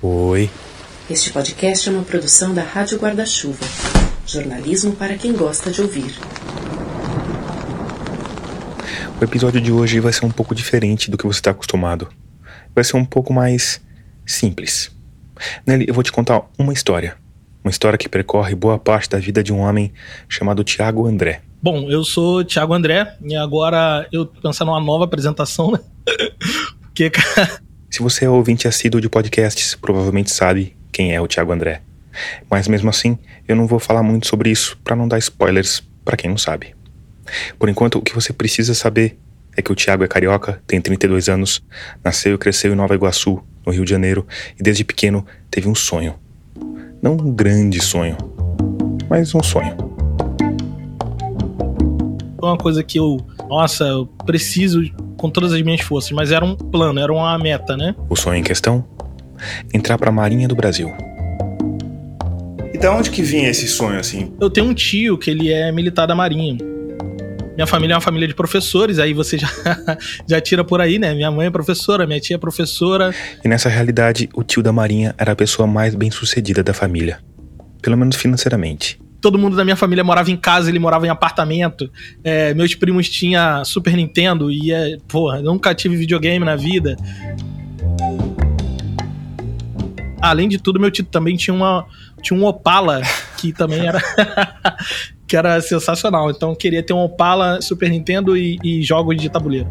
Oi. Este podcast é uma produção da Rádio Guarda-Chuva. Jornalismo para quem gosta de ouvir. O episódio de hoje vai ser um pouco diferente do que você está acostumado. Vai ser um pouco mais simples. Nele eu vou te contar uma história. Uma história que percorre boa parte da vida de um homem chamado Thiago André. Bom, eu sou Thiago André e agora eu tô pensando numa nova apresentação, né? Porque, cara... Se você é ouvinte assíduo de podcasts, provavelmente sabe quem é o Thiago André. Mas mesmo assim, eu não vou falar muito sobre isso para não dar spoilers para quem não sabe. Por enquanto, o que você precisa saber é que o Thiago é carioca, tem 32 anos, nasceu e cresceu em Nova Iguaçu, no Rio de Janeiro, e desde pequeno teve um sonho. Não um grande sonho, mas um sonho. Uma coisa que eu preciso com todas as minhas forças, mas era um plano, era uma meta, né? O sonho em questão? Entrar pra Marinha do Brasil. E da onde que vinha esse sonho, assim? Eu tenho um tio que ele é militar da Marinha. Minha família é uma família de professores, aí você já tira por aí, né? Minha mãe é professora, minha tia é professora. E nessa realidade, o tio da Marinha era a pessoa mais bem-sucedida da família. Pelo menos financeiramente. Todo mundo da minha família morava em casa, ele morava em apartamento. Meus primos tinham Super Nintendo e, nunca tive videogame na vida. Além de tudo, meu tio também tinha um Opala, que também era... que era sensacional. Então eu queria ter um Opala, Super Nintendo e jogos de tabuleiro.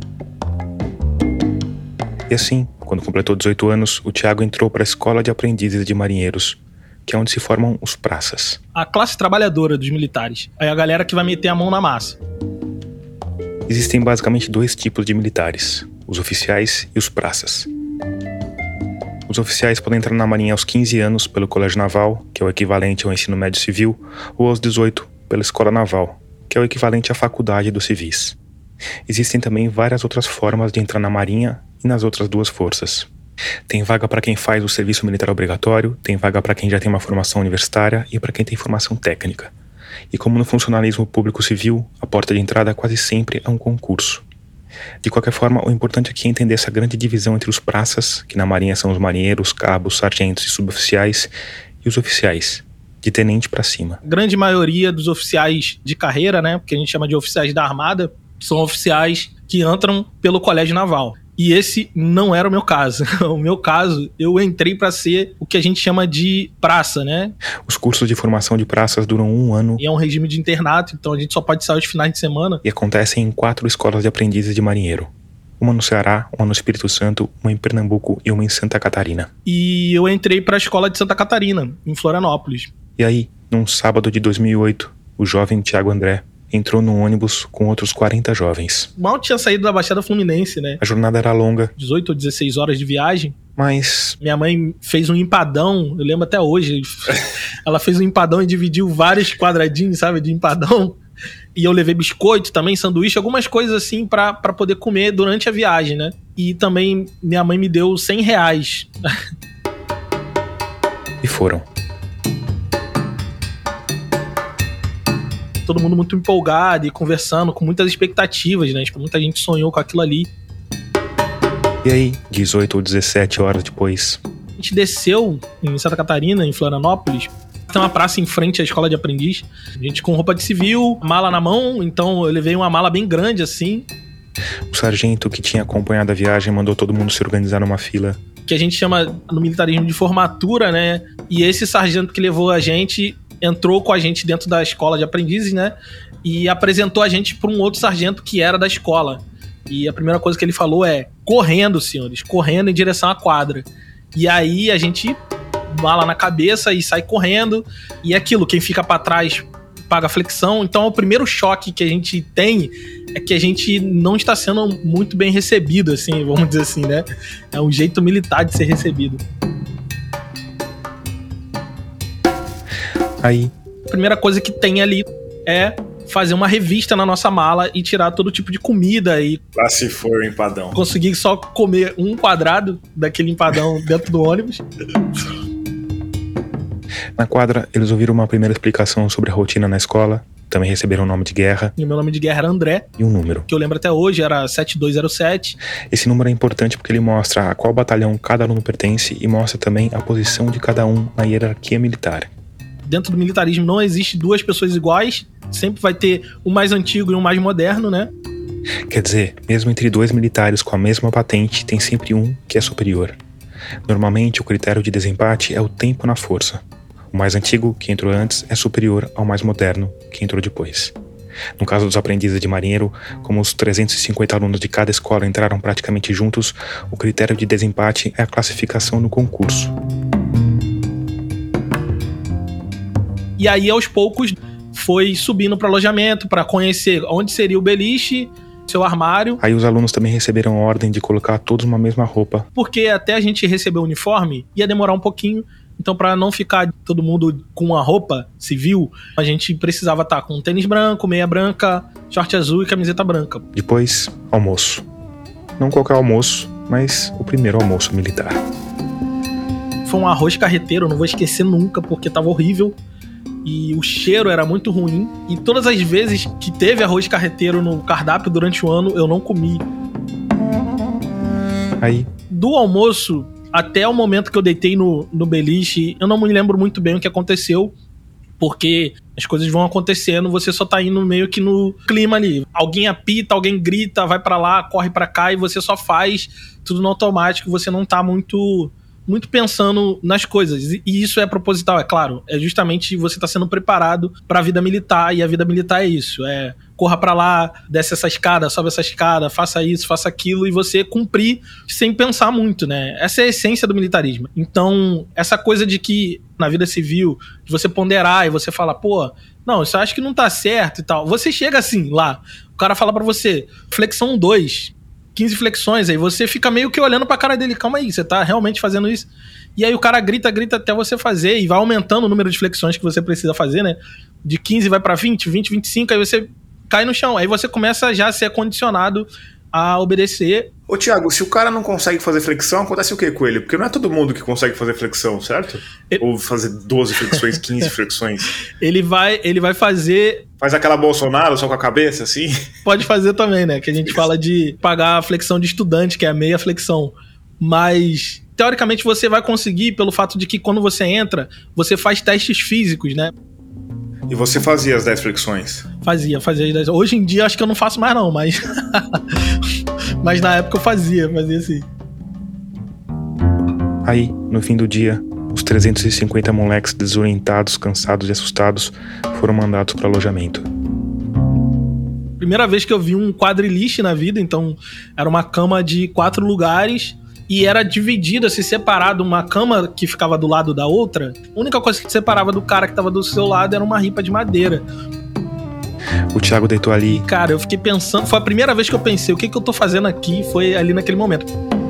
E assim, quando completou 18 anos, o Thiago entrou para a Escola de Aprendizes de Marinheiros, que é onde se formam os praças. A classe trabalhadora dos militares. É a galera que vai meter a mão na massa. Existem basicamente dois tipos de militares, os oficiais e os praças. Os oficiais podem entrar na Marinha aos 15 anos pelo Colégio Naval, que é o equivalente ao ensino médio civil, ou aos 18 pela Escola Naval, que é o equivalente à faculdade dos civis. Existem também várias outras formas de entrar na Marinha e nas outras duas forças. Tem vaga para quem faz o serviço militar obrigatório, tem vaga para quem já tem uma formação universitária e para quem tem formação técnica. E como no funcionalismo público civil, a porta de entrada quase sempre é um concurso. De qualquer forma, o importante aqui é entender essa grande divisão entre os praças, que na Marinha são os marinheiros, cabos, sargentos e suboficiais, e os oficiais, de tenente para cima. A grande maioria dos oficiais de carreira, né, porque a gente chama de oficiais da Armada, são oficiais que entram pelo Colégio Naval. E esse não era o meu caso. O meu caso, eu entrei para ser o que a gente chama de praça, né? Os cursos de formação de praças duram 1 ano. E é um regime de internato, então a gente só pode sair aos finais de semana. E acontecem em 4 escolas de aprendizes de marinheiro. Uma no Ceará, uma no Espírito Santo, uma em Pernambuco e uma em Santa Catarina. E eu entrei para a escola de Santa Catarina, em Florianópolis. E aí, num sábado de 2008, o jovem Thiago André entrou num ônibus com outros 40 jovens. Mal tinha saído da Baixada Fluminense, né? A jornada era longa. 18 ou 16 horas de viagem. Mas... minha mãe fez um empadão, eu lembro até hoje. Ela fez um empadão e dividiu vários quadradinhos, sabe, de empadão. E eu levei biscoito também, sanduíche, algumas coisas assim pra poder comer durante a viagem, né? E também minha mãe me deu R$100. E foram. Todo mundo muito empolgado e conversando, com muitas expectativas, né? Tipo, muita gente sonhou com aquilo ali. E aí, 18 ou 17 horas depois... a gente desceu em Santa Catarina, em Florianópolis. Tem uma praça em frente à escola de aprendiz. A gente com roupa de civil, mala na mão, então eu levei uma mala bem grande, assim. O sargento que tinha acompanhado a viagem mandou todo mundo se organizar numa fila. Que a gente chama no militarismo de formatura, né? E esse sargento que levou a gente... entrou com a gente dentro da escola de aprendizes, né? E apresentou a gente para um outro sargento que era da escola. E a primeira coisa que ele falou é: correndo, senhores, correndo em direção à quadra. E aí a gente mala na cabeça e sai correndo. E é aquilo, quem fica para trás paga flexão. Então o primeiro choque que a gente tem é que a gente não está sendo muito bem recebido, assim, vamos dizer assim, né? É um jeito militar de ser recebido. Aí, a primeira coisa que tem ali é fazer uma revista na nossa mala e tirar todo tipo de comida e... lá se for o empadão. Consegui só comer um quadrado daquele empadão dentro do ônibus. Na quadra, eles ouviram uma primeira explicação sobre a rotina na escola também receberam o nome de guerra. E o meu nome de guerra era André. E um número. Que eu lembro até hoje, era 7207. Esse número é importante porque ele mostra a qual batalhão cada aluno pertence e mostra também a posição de cada um na hierarquia militar. Dentro do militarismo não existe duas pessoas iguais, sempre vai ter um mais antigo e um mais moderno, né? Quer dizer, mesmo entre dois militares com a mesma patente, tem sempre um que é superior. Normalmente, o critério de desempate é o tempo na força. O mais antigo, que entrou antes, é superior ao mais moderno, que entrou depois. No caso dos aprendizes de marinheiro, como os 350 alunos de cada escola entraram praticamente juntos, o critério de desempate é a classificação no concurso. E aí, aos poucos, foi subindo para alojamento, para conhecer onde seria o beliche, seu armário. Aí os alunos também receberam a ordem de colocar todos uma mesma roupa. Porque até a gente receber o uniforme, ia demorar um pouquinho. Então, para não ficar todo mundo com uma roupa civil, a gente precisava estar com tênis branco, meia branca, short azul e camiseta branca. Depois, almoço. Não qualquer almoço, mas o primeiro almoço militar. Foi um arroz carreteiro, eu não vou esquecer nunca, porque tava horrível. E o cheiro era muito ruim. E todas as vezes que teve arroz carreteiro no cardápio durante o ano, eu não comi. Aí, do almoço até o momento que eu deitei no beliche, eu não me lembro muito bem o que aconteceu, porque as coisas vão acontecendo, você só tá indo meio que no clima ali. Alguém apita, alguém grita, vai pra lá, corre pra cá, e você só faz tudo no automático, você não tá muito pensando nas coisas. E isso é proposital, é claro. É justamente você tá sendo preparado pra vida militar, e a vida militar é isso. É corra pra lá, desce essa escada, sobe essa escada, faça isso, faça aquilo, e você cumprir sem pensar muito, né? Essa é a essência do militarismo. Então, essa coisa de que na vida civil, de você ponderar e você fala, pô, não, isso eu acho que não tá certo e tal. Você chega assim lá, o cara fala pra você, flexão 2, 15 flexões, aí você fica meio que olhando pra cara dele, calma aí, você tá realmente fazendo isso? E aí o cara grita até você fazer, e vai aumentando o número de flexões que você precisa fazer, né? De 15 vai pra 20, 25, aí você cai no chão, aí você começa já a ser condicionado a obedecer. Ô Thiago, se o cara não consegue fazer flexão, acontece o que com ele? Porque não é todo mundo que consegue fazer flexão, certo? Ou fazer 12 flexões, 15 flexões. Ele vai fazer... Faz aquela Bolsonaro só com a cabeça, assim? Pode fazer também, né? Que a gente fala de pagar a flexão de estudante, que é a meia flexão. Mas, teoricamente, você vai conseguir pelo fato de que quando você entra, você faz testes físicos, né? E você fazia as 10 flexões? Fazia as 10. Hoje em dia acho que eu não faço mais não, mas... mas na época eu fazia assim. Aí, no fim do dia, os 350 moleques desorientados, cansados e assustados foram mandados para alojamento. Primeira vez que eu vi um quadriliche na vida, então era uma cama de 4 lugares e era dividida, se separado, uma cama que ficava do lado da outra. A única coisa que separava do cara que tava do seu lado era uma ripa de madeira. O Thiago deitou ali. Cara, eu fiquei pensando, foi a primeira vez que eu pensei, o que eu tô fazendo aqui? Foi ali naquele momento.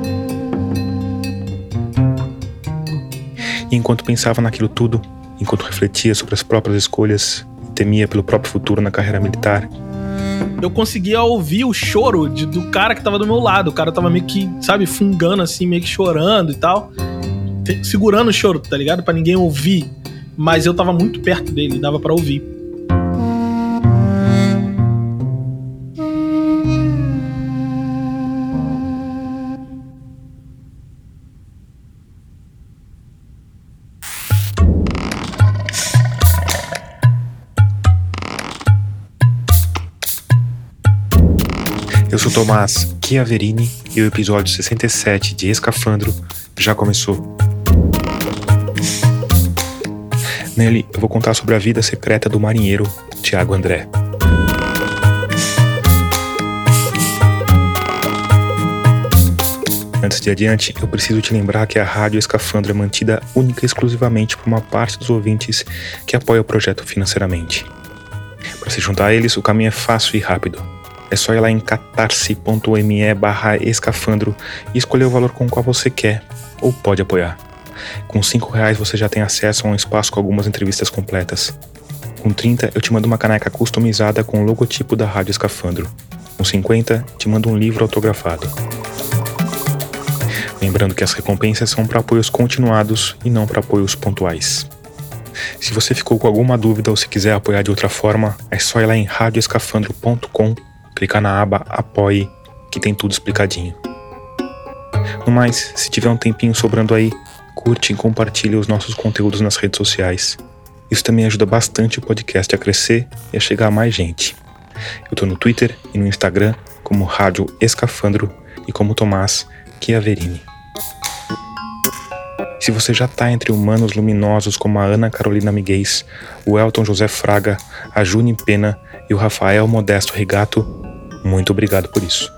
E enquanto pensava naquilo tudo, enquanto refletia sobre as próprias escolhas e temia pelo próprio futuro na carreira militar, eu conseguia ouvir o choro do cara que tava do meu lado. O cara tava meio que, sabe, fungando assim, meio que chorando e tal. Segurando o choro, tá ligado? Pra ninguém ouvir. Mas eu tava muito perto dele, dava pra ouvir. Eu sou Tomás Chiaverini e o episódio 67 de Escafandro já começou. Nele, eu vou contar sobre a vida secreta do marinheiro Thiago André. Antes de adiante, eu preciso te lembrar que a Rádio Escafandro é mantida única e exclusivamente por uma parte dos ouvintes que apoia o projeto financeiramente. Para se juntar a eles, o caminho é fácil e rápido. É só ir lá em catarse.me/escafandro e escolher o valor com o qual você quer ou pode apoiar. Com R$5 você já tem acesso a um espaço com algumas entrevistas completas. Com 30 eu te mando uma caneca customizada com o logotipo da Rádio Escafandro. Com 50 te mando um livro autografado. Lembrando que as recompensas são para apoios continuados e não para apoios pontuais. Se você ficou com alguma dúvida ou se quiser apoiar de outra forma, é só ir lá em radioescafandro.com, clicar na aba Apoie, que tem tudo explicadinho. No mais, se tiver um tempinho sobrando aí, curte e compartilhe os nossos conteúdos nas redes sociais. Isso também ajuda bastante o podcast a crescer e a chegar a mais gente. Eu tô no Twitter e no Instagram como Rádio Escafandro e como Tomás Chiaverini. Se você já tá entre humanos luminosos como a Ana Carolina Miguez, o Elton José Fraga, a Juni Pena e o Rafael Modesto Rigato, muito obrigado por isso.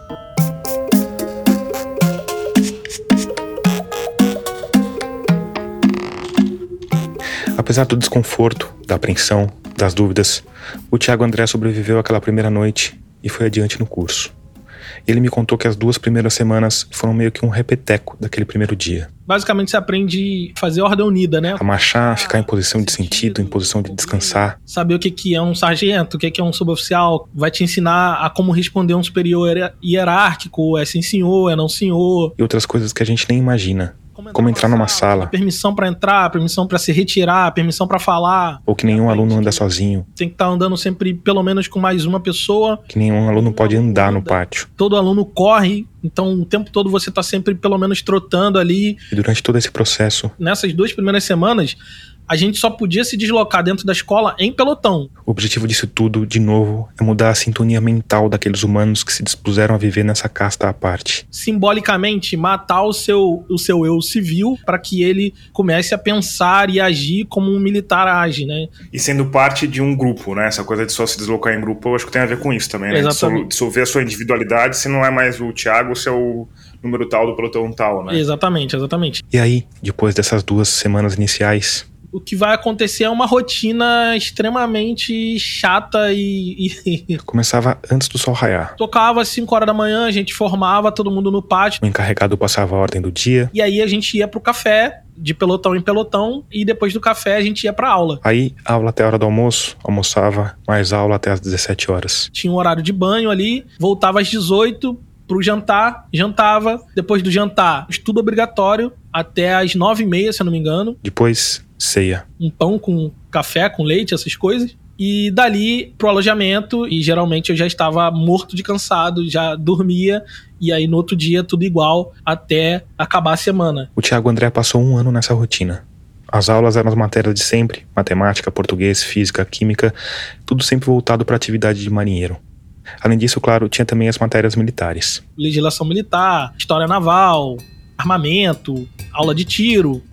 Apesar do desconforto, da apreensão, das dúvidas, o Thiago André sobreviveu àquela primeira noite e foi adiante no curso. Ele me contou que as 2 primeiras semanas foram meio que um repeteco daquele primeiro dia. Basicamente você aprende a fazer ordem unida, né? A marchar, ficar em posição de sentido, em posição de descansar. Saber o que é um sargento, o que é um suboficial. Vai te ensinar a como responder um superior hierárquico, é sim senhor, é não senhor. E outras coisas que a gente nem imagina. Como entrar numa sala. Permissão pra entrar, permissão pra se retirar, permissão pra falar. Ou que nenhum aluno anda sozinho. Tem que estar andando sempre pelo menos com mais uma pessoa. Que nenhum aluno pode andar no pátio. Todo aluno corre, então o tempo todo você tá sempre pelo menos trotando ali. E durante todo esse processo, nessas 2 primeiras semanas, a gente só podia se deslocar dentro da escola em pelotão. O objetivo disso tudo, de novo, é mudar a sintonia mental daqueles humanos que se dispuseram a viver nessa casta à parte. Simbolicamente, matar o seu eu civil para que ele comece a pensar e agir como um militar age, né? E sendo parte de um grupo, né? Essa coisa de só se deslocar em grupo, eu acho que tem a ver com isso também, né? Exatamente. Dissolver a sua individualidade, se não é mais o Thiago, se é o número tal do pelotão tal, né? Exatamente. E aí, depois dessas 2 semanas iniciais, o que vai acontecer é uma rotina extremamente chata e... Começava antes do sol raiar. Tocava às 5 horas da manhã, a gente formava todo mundo no pátio. O encarregado passava a ordem do dia. E aí a gente ia pro café, de pelotão em pelotão, e depois do café a gente ia pra aula. Aí, aula até a hora do almoço, almoçava, mais aula até às 17 horas. Tinha um horário de banho ali, voltava às 18 pro jantar, jantava. Depois do jantar, estudo obrigatório, até às 9h30, se eu não me engano. Depois, ceia. Um pão com café, com leite, essas coisas. E dali pro alojamento, e geralmente eu já estava morto de cansado, já dormia, e aí no outro dia tudo igual, até acabar a semana. O Thiago André passou 1 ano nessa rotina. As aulas eram as matérias de sempre, matemática, português, física, química, tudo sempre voltado para a atividade de marinheiro. Além disso, claro, tinha também as matérias militares. Legislação militar, história naval, armamento, aula de tiro.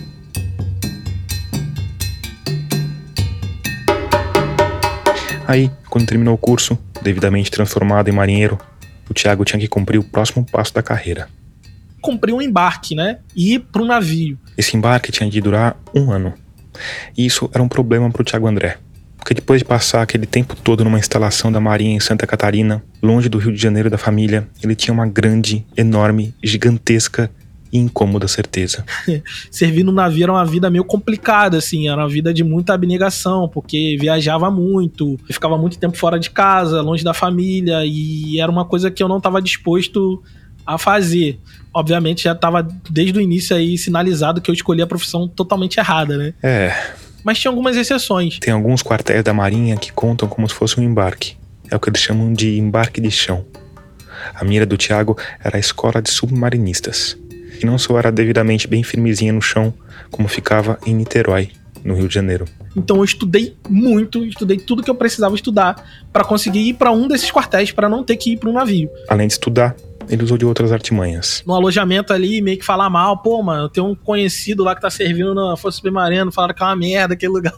Aí, quando terminou o curso, devidamente transformado em marinheiro, o Thiago tinha que cumprir o próximo passo da carreira. Cumprir um embarque, né? E ir para um navio. Esse embarque tinha de durar 1 ano. E isso era um problema para o Thiago André. Porque depois de passar aquele tempo todo numa instalação da Marinha em Santa Catarina, longe do Rio de Janeiro da família, ele tinha uma grande, enorme, gigantesca e incômoda certeza. Servir no navio era uma vida meio complicada, assim, era uma vida de muita abnegação, porque viajava muito, ficava muito tempo fora de casa, longe da família, e era uma coisa que eu não estava disposto a fazer. Obviamente já estava desde o início aí sinalizado que eu escolhi a profissão totalmente errada, né? Mas tinha algumas exceções. Tem alguns quartéis da Marinha que contam como se fosse um embarque. É o que eles chamam de embarque de chão. A mira do Thiago era a escola de submarinistas. E não só era devidamente bem firmezinha no chão, como ficava em Niterói, no Rio de Janeiro. Então eu estudei muito, estudei tudo que eu precisava estudar para conseguir ir para um desses quartéis, para não ter que ir para um navio. Além de estudar, ele usou de outras artimanhas. No alojamento ali, meio que falar mal, pô, mano, eu tenho um conhecido lá que tá servindo na Força Submarina, falaram que é uma merda aquele lugar.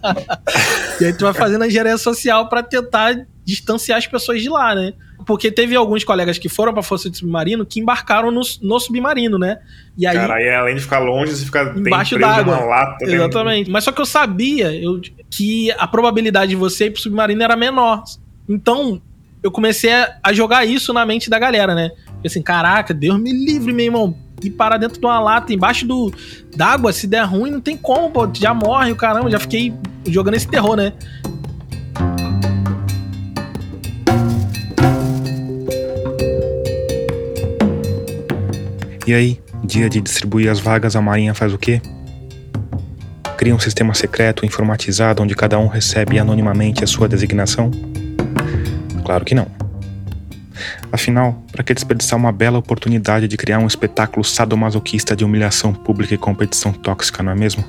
E aí tu vai fazendo a engenharia social para tentar distanciar as pessoas de lá, né? Porque teve alguns colegas que foram pra Força de Submarino que embarcaram no submarino, né? E aí, cara, aí além de ficar longe, você fica embaixo d'água. Lata. Exatamente. Mas só que eu sabia que a probabilidade de você ir pro submarino era menor. Então, eu comecei a jogar isso na mente da galera, né? Porque assim, caraca, Deus me livre, meu irmão. Ir parar dentro de uma lata, embaixo d'água, se der ruim, não tem como, pô. Já morre, o caramba. Já fiquei jogando esse terror, né? E aí, dia de distribuir as vagas, a Marinha faz o quê? Cria um sistema secreto, informatizado, onde cada um recebe anonimamente a sua designação? Claro que não. Afinal, para que desperdiçar uma bela oportunidade de criar um espetáculo sadomasoquista de humilhação pública e competição tóxica, não é mesmo?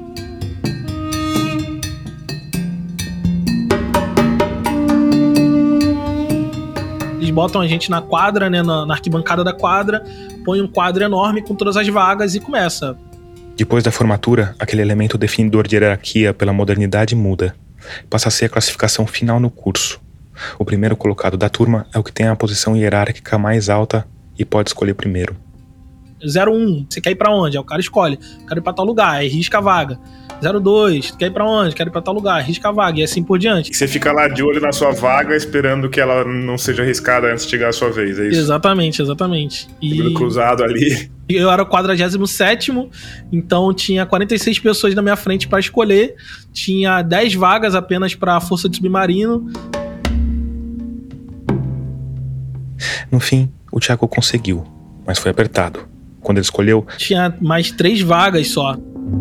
Eles botam a gente na quadra, né, na arquibancada da quadra, põe um quadro enorme com todas as vagas e começa. Depois da formatura, aquele elemento definidor de hierarquia pela modernidade muda. Passa a ser a classificação final no curso. O primeiro colocado da turma é o que tem a posição hierárquica mais alta e pode escolher primeiro. 01, você quer ir pra onde? Aí o cara escolhe. Quero ir pra tal lugar, aí risca a vaga. 02, quer ir pra onde? Quero ir pra tal lugar, risca a vaga, e assim por diante. E você fica lá de olho na sua vaga, esperando que ela não seja arriscada antes de chegar a sua vez, é isso? Exatamente. E cruzado ali. Eu era o 47º, então tinha 46 pessoas na minha frente pra escolher. Tinha 10 vagas apenas pra Força de Submarino. No fim, o Thiago conseguiu, mas foi apertado. Quando ele escolheu, tinha mais 3 vagas só.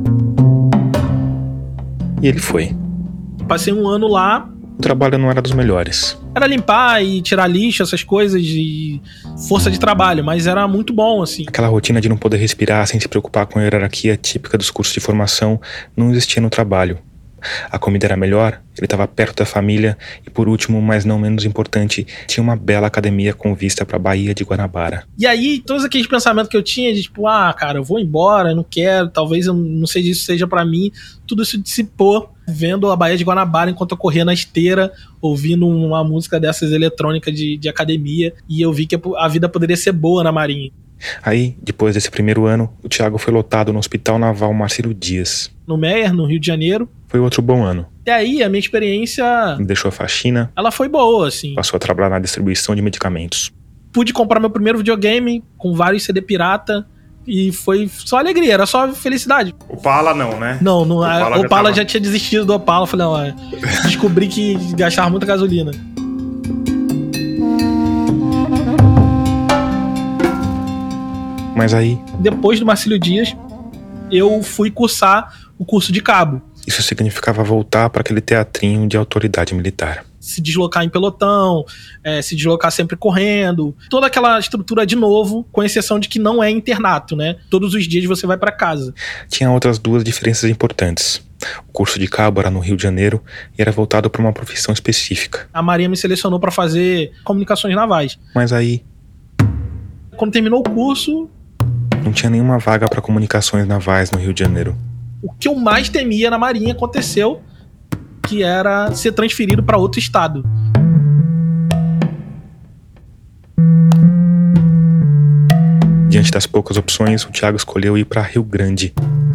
E ele foi. Passei um ano lá. O trabalho não era dos melhores. Era limpar e tirar lixo, essas coisas de força de trabalho, mas era muito bom, assim. Aquela rotina de não poder respirar sem se preocupar com a hierarquia típica dos cursos de formação não existia no trabalho. A comida era melhor, ele estava perto da família e, por último, mas não menos importante, tinha uma bela academia com vista para a Baía de Guanabara. E aí, todos aqueles pensamentos que eu tinha de tipo, cara, eu vou embora, eu não quero, talvez eu não sei se isso seja para mim, tudo isso dissipou vendo a Baía de Guanabara enquanto eu corria na esteira, ouvindo uma música dessas eletrônicas de academia, e eu vi que a vida poderia ser boa na Marinha. Aí, depois desse primeiro ano, o Thiago foi lotado no Hospital Naval Marcílio Dias. No Meier, no Rio de Janeiro. Foi outro bom ano. E aí, a minha experiência... Me deixou a faxina. Ela foi boa, assim. Passou a trabalhar na distribuição de medicamentos. Pude comprar meu primeiro videogame com vários CD pirata. E foi só alegria, era só felicidade. Opala não, né? Não, o Opala já tinha desistido do Opala. Eu falei, descobri que gastava muita gasolina. Mas aí... Depois do Marcílio Dias, eu fui cursar o curso de cabo. Isso significava voltar para aquele teatrinho de autoridade militar. Se deslocar em pelotão, se deslocar sempre correndo, toda aquela estrutura de novo, com exceção de que não é internato, né? Todos os dias você vai para casa. Tinha outras duas diferenças importantes. O curso de cabo era no Rio de Janeiro e era voltado para uma profissão específica. A Marinha me selecionou para fazer comunicações navais. Mas aí... Quando terminou o curso... Não tinha nenhuma vaga para comunicações navais no Rio de Janeiro. O que eu mais temia na Marinha aconteceu, que era ser transferido para outro estado. Diante das poucas opções, o Thiago escolheu ir para Rio Grande.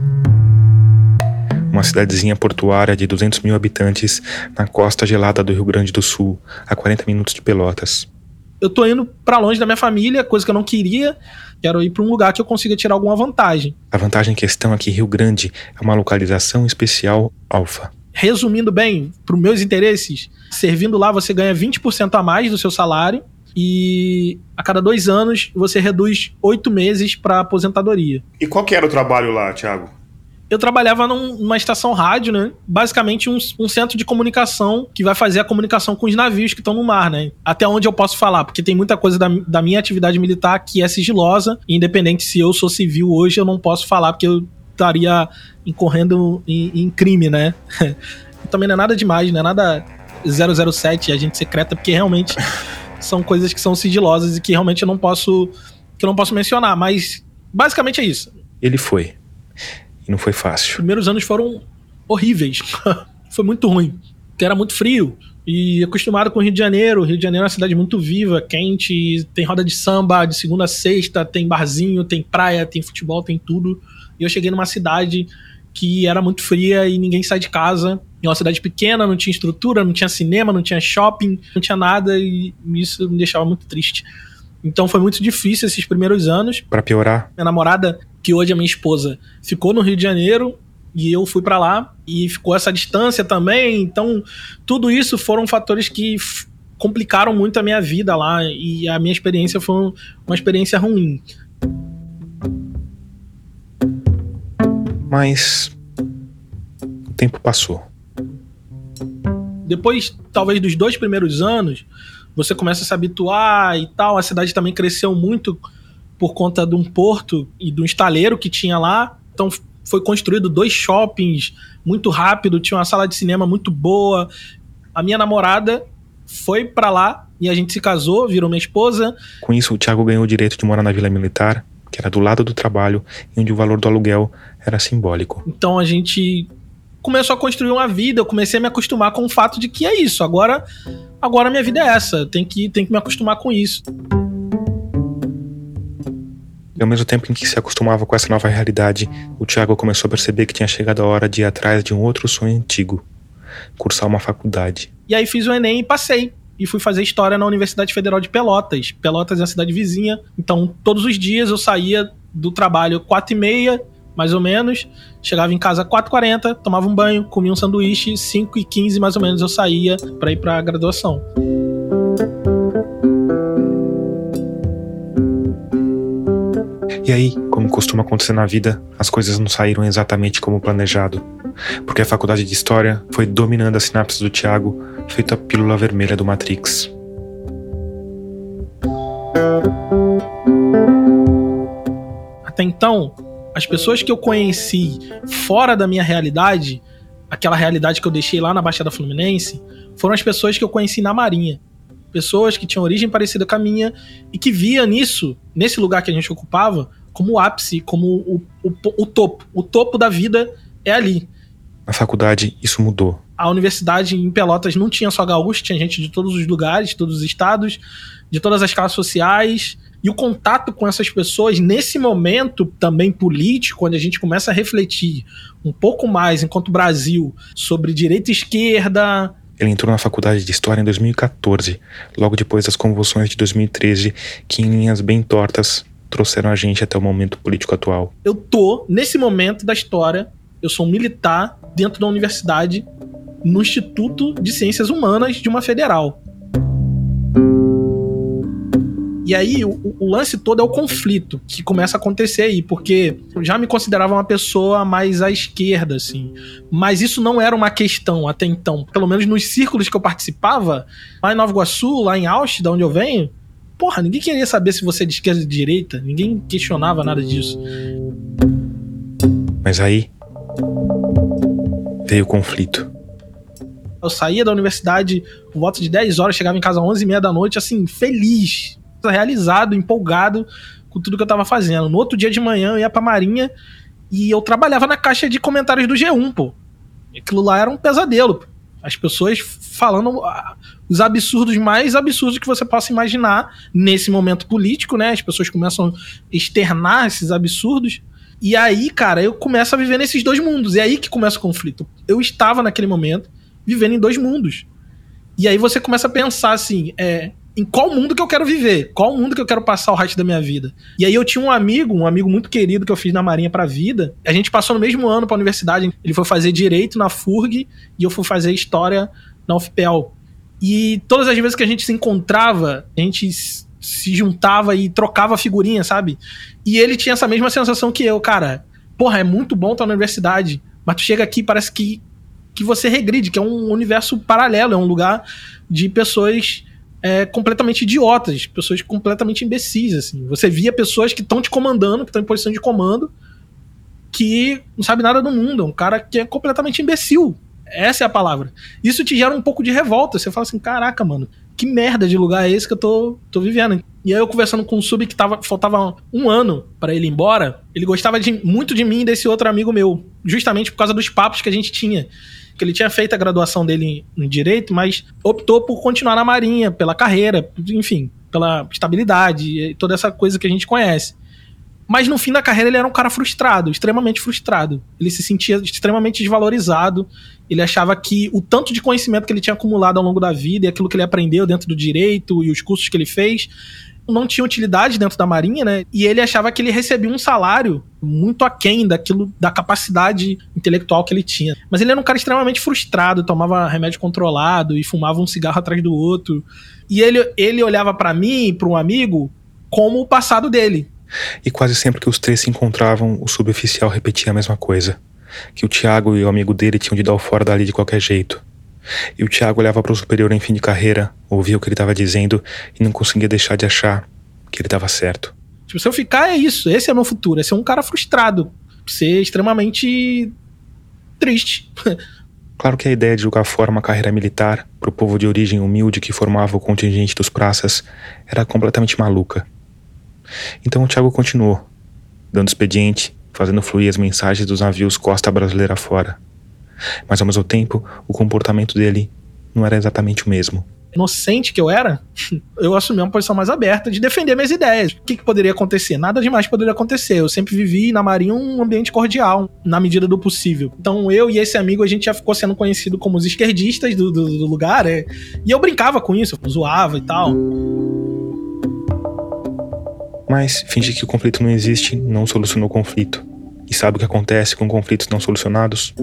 Uma cidadezinha portuária de 200 mil habitantes na costa gelada do Rio Grande do Sul, a 40 minutos de Pelotas. Eu tô indo pra longe da minha família, coisa que eu não queria. Quero ir pra um lugar que eu consiga tirar alguma vantagem. A vantagem em questão é que Rio Grande é uma localização especial alfa. Resumindo bem, pros meus interesses, servindo lá você ganha 20% a mais do seu salário e a cada 2 anos você reduz 8 meses pra aposentadoria. E qual que era o trabalho lá, Thiago? Eu trabalhava numa estação rádio, né? Basicamente um centro de comunicação que vai fazer a comunicação com os navios que estão no mar, né? Até onde eu posso falar, porque tem muita coisa da minha atividade militar que é sigilosa, independente se eu sou civil hoje, eu não posso falar porque eu estaria incorrendo em crime, né? Também não é nada demais, não é nada 007, agente secreta, porque realmente são coisas que são sigilosas e que realmente eu não posso mencionar, mas basicamente é isso. Ele foi. E não foi fácil. Os primeiros anos foram horríveis. Foi muito ruim. Porque era muito frio. E acostumado com o Rio de Janeiro. O Rio de Janeiro é uma cidade muito viva, quente. Tem roda de samba de segunda a sexta. Tem barzinho, tem praia, tem futebol, tem tudo. E eu cheguei numa cidade que era muito fria e ninguém sai de casa. É uma cidade pequena, não tinha estrutura, não tinha cinema, não tinha shopping, não tinha nada. E isso me deixava muito triste. Então foi muito difícil esses primeiros anos. Pra piorar, minha namorada, que hoje é minha esposa, ficou no Rio de Janeiro e eu fui pra lá e ficou essa distância também. Então tudo isso foram fatores que complicaram muito a minha vida lá e a minha experiência foi uma experiência ruim. Mas tempo passou. Depois, talvez, dos 2 primeiros anos, você começa a se habituar e tal. A cidade também cresceu muito por conta de um porto e de um estaleiro que tinha lá. Então foi construído 2 shoppings muito rápido, tinha uma sala de cinema muito boa. A minha namorada foi pra lá e a gente se casou, virou minha esposa. Com isso, o Thiago ganhou o direito de morar na Vila Militar, que era do lado do trabalho, e onde o valor do aluguel era simbólico. Então a gente começou a construir uma vida, eu comecei a me acostumar com o fato de que é isso, agora a minha vida é essa, eu tenho que me acostumar com isso. E ao mesmo tempo em que se acostumava com essa nova realidade, o Thiago começou a perceber que tinha chegado a hora de ir atrás de um outro sonho antigo: cursar uma faculdade. E aí fiz o Enem e passei. E fui fazer História na Universidade Federal de Pelotas. Pelotas é a cidade vizinha. Então, todos os dias eu saía do trabalho 4h30, mais ou menos. Chegava em casa 4h40, tomava um banho, comia um sanduíche. 5h15, mais ou menos, eu saía para ir para a graduação. E aí, como costuma acontecer na vida, as coisas não saíram exatamente como planejado. Porque a faculdade de História foi dominando as sinapses do Thiago, feito a pílula vermelha do Matrix. Até então, as pessoas que eu conheci fora da minha realidade, aquela realidade que eu deixei lá na Baixada Fluminense, foram as pessoas que eu conheci na Marinha. Pessoas que tinham origem parecida com a minha e que via nisso, nesse lugar que a gente ocupava, como o ápice, como o topo. O topo da vida é ali. Na faculdade, isso mudou. A universidade em Pelotas não tinha só gaúcho, tinha gente de todos os lugares, de todos os estados, de todas as classes sociais. E o contato com essas pessoas, nesse momento também político, onde a gente começa a refletir um pouco mais, enquanto Brasil, sobre direita e esquerda. Ele entrou na faculdade de História em 2014, logo depois das convulsões de 2013, que em linhas bem tortas trouxeram a gente até o momento político atual. Eu tô, nesse momento da história, eu sou um militar dentro da universidade, no Instituto de Ciências Humanas de uma federal. E aí, o lance todo é o conflito que começa a acontecer aí, porque eu já me considerava uma pessoa mais à esquerda, assim. Mas isso não era uma questão até então. Pelo menos nos círculos que eu participava, lá em Nova Iguaçu, lá em Auschwitz, da onde eu venho, porra, ninguém queria saber se você é de esquerda ou de direita. Ninguém questionava nada disso. Mas aí veio o conflito. Eu saía da universidade por volta de 10 horas, chegava em casa às 11h30 da noite, assim, feliz, realizado, empolgado com tudo que eu tava fazendo. No outro dia de manhã eu ia pra Marinha e eu trabalhava na caixa de comentários do G1, pô. Aquilo lá era um pesadelo, pô. As pessoas falando os absurdos mais absurdos que você possa imaginar nesse momento político, né? As pessoas começam a externar esses absurdos. E aí, cara, eu começo a viver nesses 2 mundos. E é aí que começa o conflito. Eu estava naquele momento vivendo em 2 mundos. E aí você começa a pensar assim, em qual mundo que eu quero viver? Qual mundo que eu quero passar o resto da minha vida? E aí eu tinha um amigo muito querido que eu fiz na Marinha pra vida. A gente passou no mesmo ano pra universidade. Ele foi fazer Direito na FURG e eu fui fazer História na UFPEL. E todas as vezes que a gente se encontrava, a gente se juntava e trocava figurinha, sabe? E ele tinha essa mesma sensação que eu, cara. Porra, é muito bom estar na universidade, mas tu chega aqui e parece que você regride, que é um universo paralelo, é um lugar de pessoas completamente idiotas, pessoas completamente imbecis, assim. Você via pessoas que estão te comandando, que estão em posição de comando, que não sabe nada do mundo, é um cara que é completamente imbecil. Essa é a palavra. Isso te gera um pouco de revolta. Você fala assim, caraca, mano, que merda de lugar é esse que eu tô vivendo? E aí eu conversando com um sub que faltava 1 ano pra ele ir embora, ele gostava muito de mim e desse outro amigo meu, justamente por causa dos papos que a gente tinha. Que ele tinha feito a graduação dele em Direito, mas optou por continuar na Marinha, pela carreira, enfim, pela estabilidade e toda essa coisa que a gente conhece. Mas no fim da carreira ele era um cara frustrado, extremamente frustrado. Ele se sentia extremamente desvalorizado. Ele achava que o tanto de conhecimento que ele tinha acumulado ao longo da vida e aquilo que ele aprendeu dentro do direito e os cursos que ele fez não tinha utilidade dentro da Marinha, né? E ele achava que ele recebia um salário muito aquém da capacidade intelectual que ele tinha. Mas ele era um cara extremamente frustrado, tomava remédio controlado e fumava um cigarro atrás do outro. E ele olhava pra mim e pra um amigo como o passado dele. E quase sempre que os 3 se encontravam, o suboficial repetia a mesma coisa. que o Thiago e o amigo dele tinham de dar o fora dali de qualquer jeito. E o Thiago olhava para o superior em fim de carreira, ouvia o que ele estava dizendo e não conseguia deixar de achar que ele estava certo. Tipo, se eu ficar, é isso. Esse é o meu futuro. É ser um cara frustrado. Ser extremamente triste. Claro que a ideia de jogar fora uma carreira militar pro povo de origem humilde que formava o contingente dos praças era completamente maluca. Então o Thiago continuou, dando expediente, fazendo fluir as mensagens dos navios costa brasileira fora. Mas ao mesmo tempo, o comportamento dele não era exatamente o mesmo. Inocente que eu era, eu assumi uma posição mais aberta de defender minhas ideias. O que poderia acontecer? Nada demais poderia acontecer. Eu sempre vivi na Marinha um ambiente cordial, na medida do possível. Então eu e esse amigo, a gente já ficou sendo conhecido como os esquerdistas do lugar, né? E eu brincava com isso, eu zoava e tal. Mas fingir que o conflito não existe não solucionou o conflito. E sabe o que acontece com conflitos não solucionados?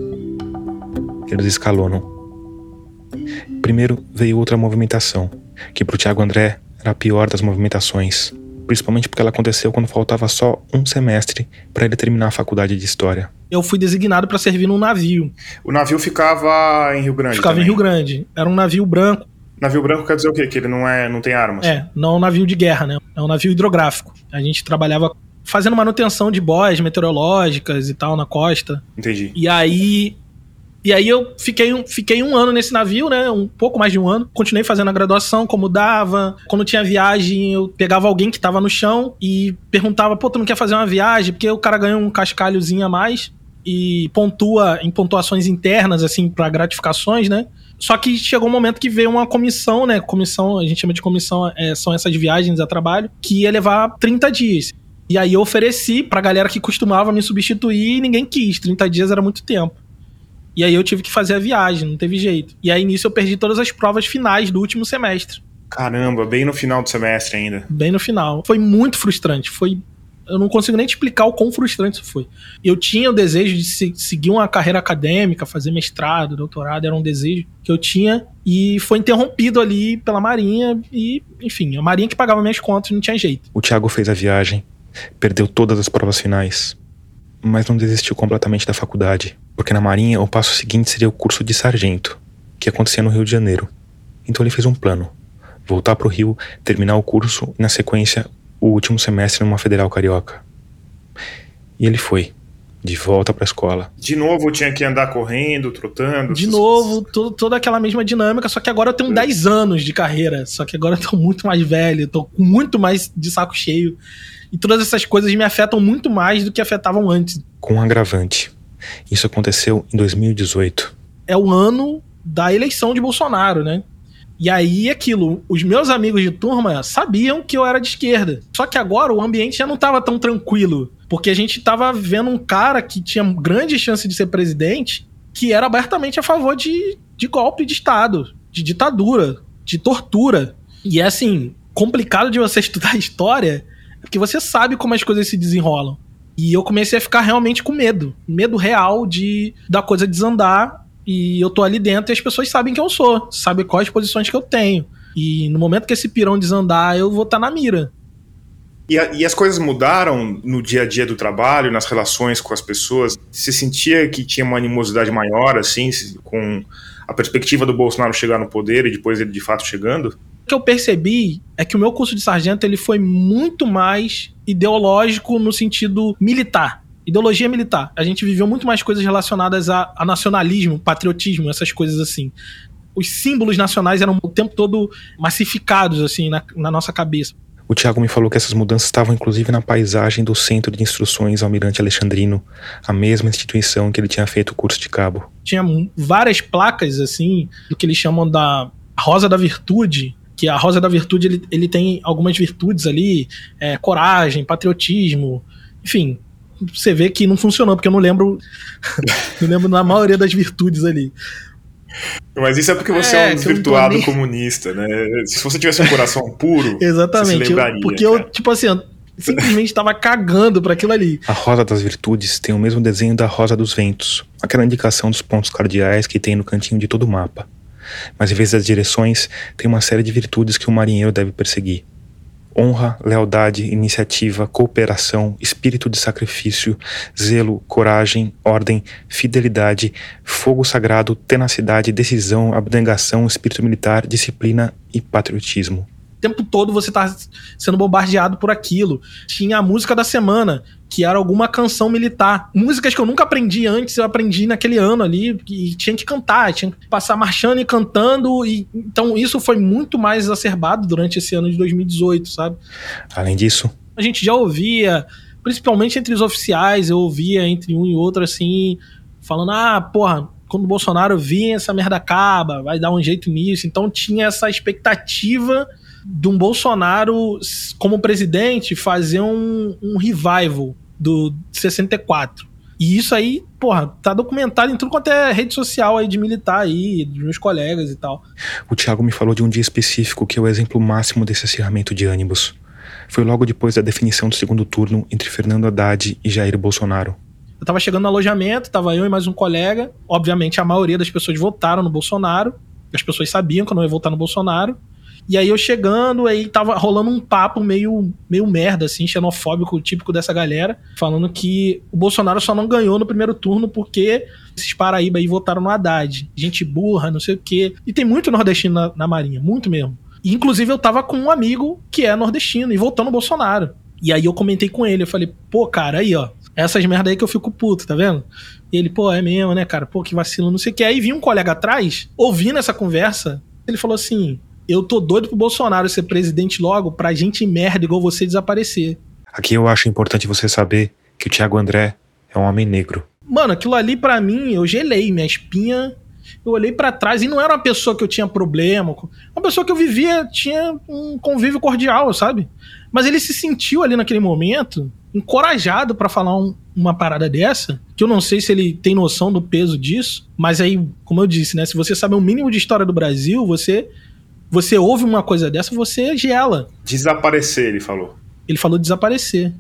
Eles escalonam. Primeiro veio outra movimentação, que pro Thiago André era a pior das movimentações, principalmente porque ela aconteceu quando faltava só um semestre para ele terminar a faculdade de História. Eu fui designado para servir num navio. O navio ficava em Rio Grande? Ficava também. Em Rio Grande. Era um navio branco. Navio branco quer dizer o quê? Que ele não tem armas? Não é um navio de guerra, né? É um navio hidrográfico. A gente trabalhava fazendo manutenção de boias meteorológicas e tal na costa. Entendi. E aí eu fiquei um ano nesse navio, né? Um pouco mais de um ano. Continuei fazendo a graduação como dava. Quando tinha viagem, eu pegava alguém que tava no chão e perguntava, pô, tu não quer fazer uma viagem? Porque o cara ganha um cascalhozinho a mais e pontua em pontuações internas, assim, pra gratificações, né? Só que chegou um momento que veio uma comissão, né? Comissão, a gente chama de comissão, são essas viagens a trabalho, que ia levar 30 dias. E aí eu ofereci pra galera que costumava me substituir e ninguém quis. 30 dias era muito tempo. E aí eu tive que fazer a viagem, não teve jeito. E aí nisso eu perdi todas as provas finais do último semestre. Caramba, bem no final do semestre ainda. Bem no final. Foi muito frustrante. Eu não consigo nem te explicar o quão frustrante isso foi. Eu tinha o desejo de seguir uma carreira acadêmica, fazer mestrado, doutorado, era um desejo que eu tinha e foi interrompido ali pela Marinha e, enfim, a Marinha que pagava minhas contas, não tinha jeito. O Thiago fez a viagem, perdeu todas as provas finais, mas não desistiu completamente da faculdade, porque na Marinha o passo seguinte seria o curso de sargento, que acontecia no Rio de Janeiro. Então ele fez um plano, voltar pro Rio, terminar o curso e na sequência o último semestre numa federal carioca. E ele foi, de volta pra escola. De novo tinha que andar correndo, trotando. De novo, toda aquela mesma dinâmica, só que agora eu tenho 10 anos de carreira, só que agora eu tô muito mais velho, tô com muito mais de saco cheio. E todas essas coisas me afetam muito mais do que afetavam antes. Com um agravante. Isso aconteceu em 2018. É o ano da eleição de Bolsonaro, né? E aí, aquilo, os meus amigos de turma sabiam que eu era de esquerda. Só que agora o ambiente já não estava tão tranquilo. Porque a gente estava vendo um cara que tinha grande chance de ser presidente, que era abertamente a favor de golpe de Estado, de ditadura, de tortura. E é assim, complicado de você estudar história, porque você sabe como as coisas se desenrolam. E eu comecei a ficar realmente com medo. Medo real da coisa desandar. E eu tô ali dentro e as pessoas sabem quem eu sou, sabem quais posições que eu tenho. E no momento que esse pirão desandar, eu vou estar na mira. E as coisas mudaram no dia a dia do trabalho, nas relações com as pessoas? Você sentia que tinha uma animosidade maior, assim, com a perspectiva do Bolsonaro chegar no poder e depois ele de fato chegando? O que eu percebi é que o meu curso de sargento ele foi muito mais ideológico no sentido militar. Ideologia militar. A gente viveu muito mais coisas relacionadas a nacionalismo, patriotismo, essas coisas assim. Os símbolos nacionais eram o tempo todo massificados, assim, na nossa cabeça. O Thiago me falou que essas mudanças estavam inclusive na paisagem do Centro de Instruções Almirante Alexandrino, a mesma instituição que ele tinha feito o curso de cabo. Tinha várias placas, assim, do que eles chamam da Rosa da Virtude, que a Rosa da Virtude, ele tem algumas virtudes ali, coragem, patriotismo, enfim. Você vê que não funcionou, porque eu não lembro na maioria das virtudes ali. Mas isso é porque você é um desvirtuado comunista, né? Se você tivesse um coração puro, exatamente, você se lembraria. Porque eu, tipo assim, eu simplesmente tava cagando pra aquilo ali. A Rosa das Virtudes tem o mesmo desenho da Rosa dos Ventos, aquela indicação dos pontos cardeais que tem no cantinho de todo o mapa. Mas em vez das direções, tem uma série de virtudes que o marinheiro deve perseguir. honra, lealdade, iniciativa, cooperação, espírito de sacrifício, zelo, coragem, ordem, fidelidade, fogo sagrado, tenacidade, decisão, abnegação, espírito militar, disciplina e patriotismo. O tempo todo você tá sendo bombardeado por aquilo. Tinha a música da semana, que era alguma canção militar. Músicas que eu nunca aprendi antes, eu aprendi naquele ano ali, e tinha que cantar, tinha que passar marchando e cantando, e então isso foi muito mais exacerbado durante esse ano de 2018, sabe? Além disso, A gente já ouvia, principalmente entre os oficiais, eu ouvia entre um e outro assim, falando, porra, quando o Bolsonaro vir, essa merda acaba, vai dar um jeito nisso. Então tinha essa expectativa de um Bolsonaro, como presidente, fazer um revival do 64. E isso aí, porra, tá documentado em tudo quanto é rede social aí de militar aí, dos meus colegas e tal. o Thiago me falou de um dia específico que é o exemplo máximo desse acirramento de ânimos. Foi logo depois da definição do segundo turno entre Fernando Haddad e Jair Bolsonaro. Eu tava chegando no alojamento, tava eu e mais um colega. Obviamente a maioria das pessoas votaram no Bolsonaro. As pessoas sabiam que eu não ia votar no Bolsonaro. E aí eu chegando, aí tava rolando um papo meio merda, assim, xenofóbico, típico dessa galera, falando que o Bolsonaro só não ganhou no primeiro turno porque esses Paraíba aí votaram no Haddad. Gente burra, não sei o quê. E tem muito nordestino na Marinha, muito mesmo. E, inclusive eu tava com um amigo que é nordestino e votou no Bolsonaro. E aí eu comentei com ele, eu falei, pô, cara, aí ó, essas merda aí que eu fico puto, tá vendo? E ele, pô, é mesmo, né, cara? Pô, que vacilo, não sei o que. Aí vinha um colega atrás, ouvindo essa conversa, ele falou assim, eu tô doido pro Bolsonaro ser presidente logo pra gente merda igual você desaparecer. Aqui eu acho importante você saber que o Thiago André é um homem negro. Mano, aquilo ali pra mim, eu gelei, minha espinha, eu olhei pra trás e não era uma pessoa que eu tinha problema, uma pessoa que eu vivia, tinha um convívio cordial, sabe? Mas ele se sentiu ali naquele momento encorajado pra falar uma parada dessa, que eu não sei se ele tem noção do peso disso, mas aí, como eu disse, né, se você sabe o mínimo de história do Brasil, você ouve uma coisa dessa, você gela. Desaparecer, ele falou. Ele falou desaparecer.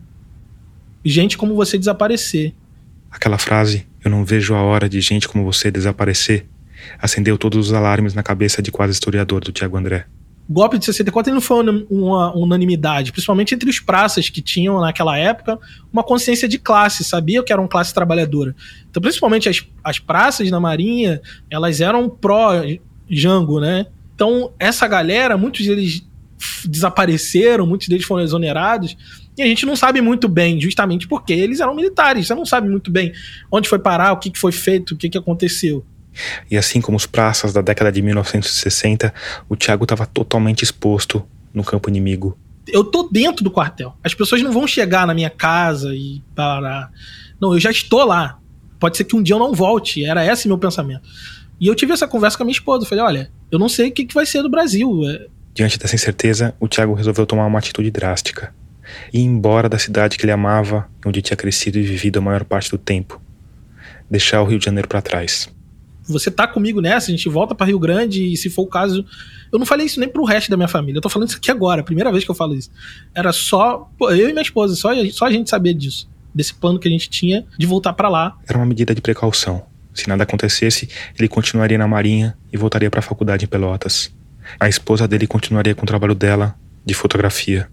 Gente como você desaparecer. Aquela frase, eu não vejo a hora de gente como você desaparecer, acendeu todos os alarmes na cabeça de quase historiador do Thiago André. O golpe de 64 ele não foi uma unanimidade, principalmente entre os praças que tinham naquela época uma consciência de classe, sabiam que eram classe trabalhadora. Então, principalmente as praças na Marinha, elas eram pró-Jango, né? Então, essa galera, muitos deles desapareceram, muitos deles foram exonerados, e a gente não sabe muito bem, justamente porque eles eram militares, você não sabe muito bem onde foi parar, o que foi feito, o que aconteceu. E assim como os praças da década de 1960, o Thiago estava totalmente exposto no campo inimigo. Eu tô dentro do quartel. As pessoas não vão chegar na minha casa e parar. Não, eu já estou lá. Pode ser que um dia eu não volte. Era esse meu pensamento. E eu tive essa conversa com a minha esposa. Eu falei, olha, eu não sei o que vai ser do Brasil. Diante dessa incerteza, o Thiago resolveu tomar uma atitude drástica. Ir embora da cidade que ele amava, onde tinha crescido e vivido a maior parte do tempo. Deixar o Rio de Janeiro para trás. Você tá comigo nessa, a gente volta pra Rio Grande e se for o caso... Eu não falei isso nem pro resto da minha família, eu tô falando isso aqui agora, a primeira vez que eu falo isso. Era só eu e minha esposa, só a gente sabia disso. Desse plano que a gente tinha de voltar pra lá. Era uma medida de precaução. Se nada acontecesse, ele continuaria na Marinha e voltaria pra faculdade em Pelotas. A esposa dele continuaria com o trabalho dela, de fotografia.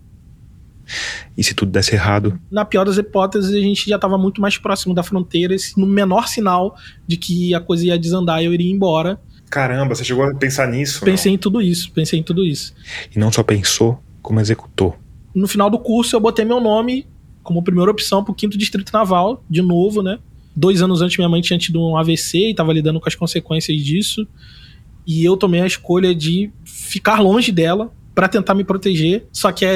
E se tudo desse errado... Na pior das hipóteses, a gente já estava muito mais próximo da fronteira, no menor sinal de que a coisa ia desandar e eu iria embora. Caramba, você chegou a pensar nisso? Pensei em tudo isso. E não só pensou, como executou. No final do curso, eu botei meu nome como primeira opção pro 5º Distrito Naval, de novo, né? 2 anos antes, minha mãe tinha tido um AVC e estava lidando com as consequências disso. E eu tomei a escolha de ficar longe dela para tentar me proteger. Só que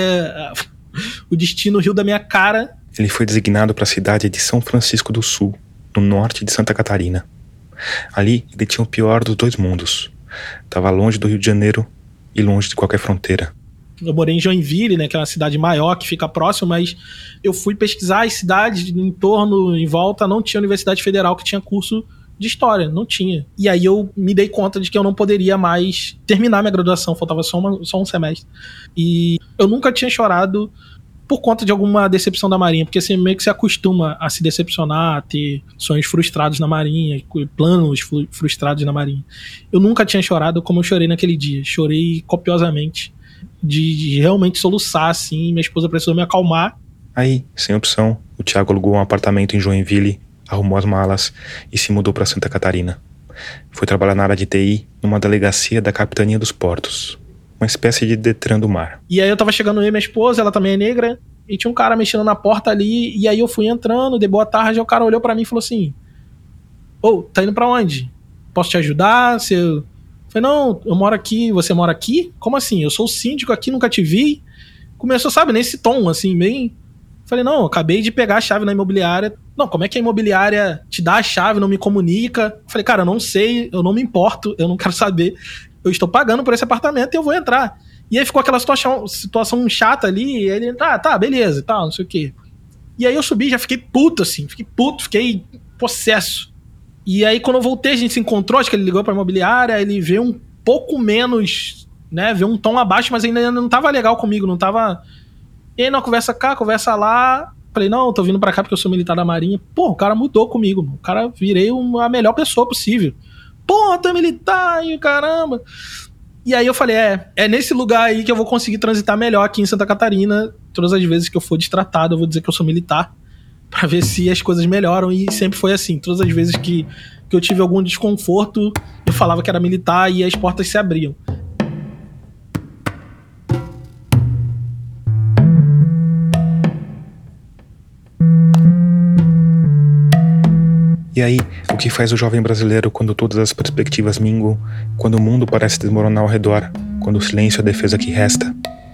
o destino riu da minha cara. Ele foi designado para a cidade de São Francisco do Sul, no norte de Santa Catarina. Ali, ele tinha o pior dos 2 mundos. Estava longe do Rio de Janeiro e longe de qualquer fronteira. Eu morei em Joinville, né, que é uma cidade maior, que fica próximo, mas eu fui pesquisar as cidades em torno, em volta, não tinha Universidade Federal que tinha curso de História, não tinha. E aí eu me dei conta de que eu não poderia mais terminar minha graduação, faltava só um semestre. E eu nunca tinha chorado por conta de alguma decepção da Marinha, porque você meio que se acostuma a se decepcionar, a ter sonhos frustrados na Marinha, planos frustrados na Marinha. Eu nunca tinha chorado como eu chorei naquele dia, chorei copiosamente. de realmente soluçar, assim. Minha esposa precisou me acalmar. Aí, sem opção, o Thiago alugou um apartamento em Joinville, arrumou as malas e se mudou para Santa Catarina. Foi trabalhar na área de TI numa delegacia da Capitania dos Portos, uma espécie de Detran do mar. E aí eu tava chegando eu e minha esposa, ela também é negra, e tinha um cara mexendo na porta ali, e aí eu fui entrando, dei boa tarde, e o cara olhou pra mim e falou assim: ô, tá indo pra onde? Posso te ajudar? Eu falei, não, eu moro aqui, você mora aqui? Como assim? Eu sou o síndico aqui, nunca te vi. Começou, sabe, nesse tom, assim, bem... Falei, não, eu acabei de pegar a chave na imobiliária. Não, como é que a imobiliária te dá a chave, não me comunica? Falei, cara, eu não sei, eu não me importo, eu não quero saber. Eu estou pagando por esse apartamento e eu vou entrar. E aí ficou aquela situação chata ali, e ele, tá, beleza e tal, não sei o quê. E aí eu subi, já fiquei puto, assim, fiquei possesso. E aí quando eu voltei, a gente se encontrou, acho que ele ligou pra imobiliária, ele veio um pouco menos, né, veio um tom abaixo, mas ainda não tava legal comigo, não tava... E aí, não, conversa cá, conversa lá. Falei, não, tô vindo pra cá porque eu sou militar da Marinha. Pô, o cara mudou comigo, o cara virei a melhor pessoa possível. Pô, tu é militar, e caramba. E aí eu falei, é nesse lugar aí que eu vou conseguir transitar melhor aqui em Santa Catarina. Todas as vezes que eu for destratado, eu vou dizer que eu sou militar, pra ver se as coisas melhoram. E sempre foi assim, todas as vezes que eu tive algum desconforto, eu falava que era militar e as portas se abriam. E aí, o que faz o jovem brasileiro quando todas as perspectivas minguam, quando o mundo parece desmoronar ao redor, quando o silêncio é a defesa que resta?